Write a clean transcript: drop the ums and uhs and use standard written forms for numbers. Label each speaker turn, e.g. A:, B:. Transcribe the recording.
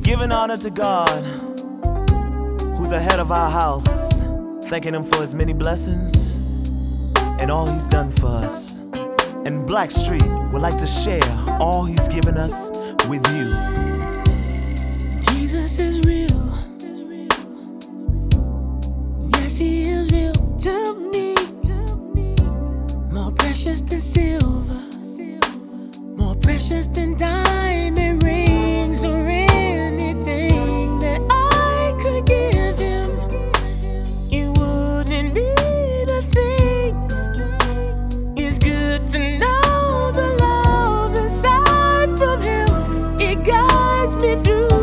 A: Giving honor to God, who's ahead of our house, thanking Him for His many blessings and all He's done for us. And Blackstreet would like to share all He's given us with you.
B: Jesus is real. Yes, He is real to me. More precious than silver, more precious than diamond rings or anything that I could give Him. It wouldn't be the thing. It's good to know the love inside from Him. It guides me through